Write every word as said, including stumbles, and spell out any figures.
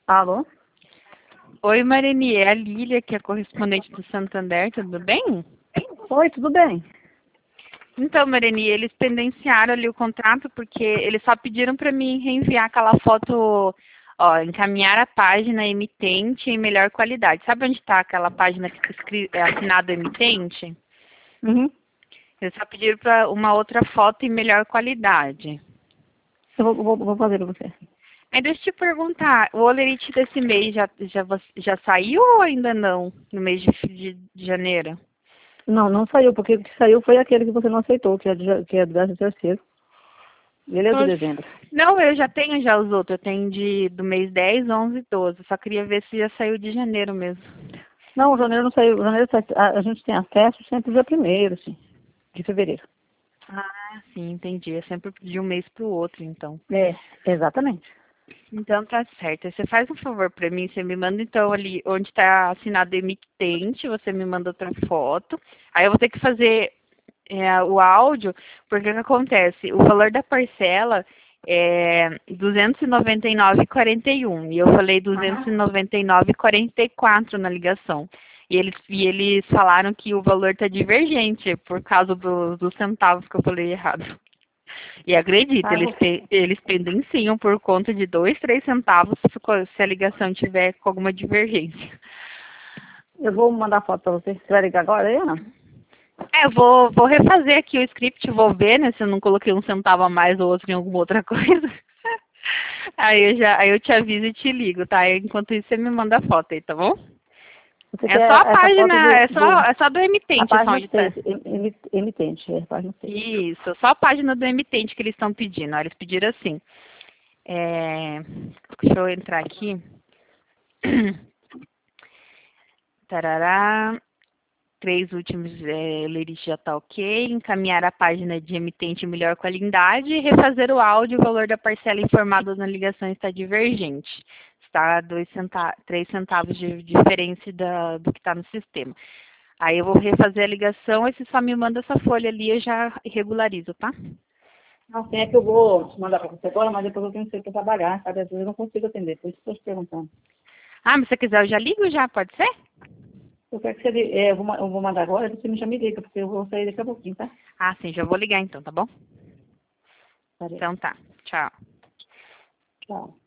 Alô? Oi, Mareni, é a Lília, que é correspondente do Santander, tudo bem? Oi, tudo bem? Então, Mareni, eles pendenciaram ali o contrato porque eles só pediram para mim reenviar aquela foto, ó, encaminhar a página emitente em melhor qualidade. Sabe onde está aquela página que está escri- é assinado emitente? Uhum. Eles só pediram para uma outra foto em melhor qualidade. Eu vou, vou, vou fazer pra você. Aí deixa eu te perguntar, o holerite desse mês já, já, vo- já saiu ou ainda não? No mês de, de, de janeiro? Não, não saiu, porque o que saiu foi aquele que você não aceitou, que é, de, que é do décimo terceiro. Ele é de Oxe. dezembro. Não, eu já tenho já os outros. Eu tenho de, do mês dez, onze e doze. Só queria ver se já saiu de janeiro mesmo. Não, o janeiro não saiu. O janeiro sai- a, a gente tem acesso sempre dia primeiro, assim, de fevereiro. Ah, sim, entendi. É sempre de um mês para o outro, então. É, exatamente. Então tá certo. Aí você faz um favor para mim, você me manda então ali onde está assinado emitente, você me manda outra foto. Aí eu vou ter que fazer é, o áudio, porque o que acontece? O valor da parcela é duzentos e noventa e nove reais e quarenta e um e eu falei duzentos e noventa e nove reais e quarenta e quatro na ligação. E eles, e eles falaram que o valor está divergente por causa do- dos centavos que eu falei errado. E acredita, Tá, eu eles, vou, pe- eles pendenciam por conta de dois, três centavos se co- se a ligação tiver com alguma divergência. eu vou mandar foto pra você. Você vai ligar agora aí ou não? É, eu vou, vou refazer aqui o script, vou ver, né, se eu não coloquei um centavo a mais ou outro em alguma outra coisa. Aí eu já, aí eu te aviso e te ligo, tá? Enquanto isso, você me manda a foto aí, tá bom? Você É só a quer essa foto página, do, é só, do é só do a emitente, só página onde tá. seis, em- emi- emitente, é a página seis. Isso, só a página do emitente que eles estão pedindo. Ó, eles pediram assim. É, deixa eu entrar aqui. Tarará. Três últimos é, lerite já está ok. Encaminhar a página de emitente em melhor qualidade. Refazer o áudio. O valor da parcela informada na ligação está divergente. Está dois centa três centavos de diferença da, do que está no sistema. Aí eu vou refazer a ligação. E você só me manda essa folha ali, eu já regularizo, tá? Assim é que eu vou mandar para você agora, mas depois eu tenho que sair para trabalhar, sabe? Às vezes eu não consigo atender, por isso que eu estou te perguntando. Ah, mas se você quiser, eu já ligo já, pode ser? Eu quero que você, li- é, eu, vou, ma- eu vou mandar agora, você me já me liga, porque eu vou sair daqui a pouquinho, tá? Ah, sim, já vou ligar então, tá bom? Peraí. Então tá. Tchau. Tchau.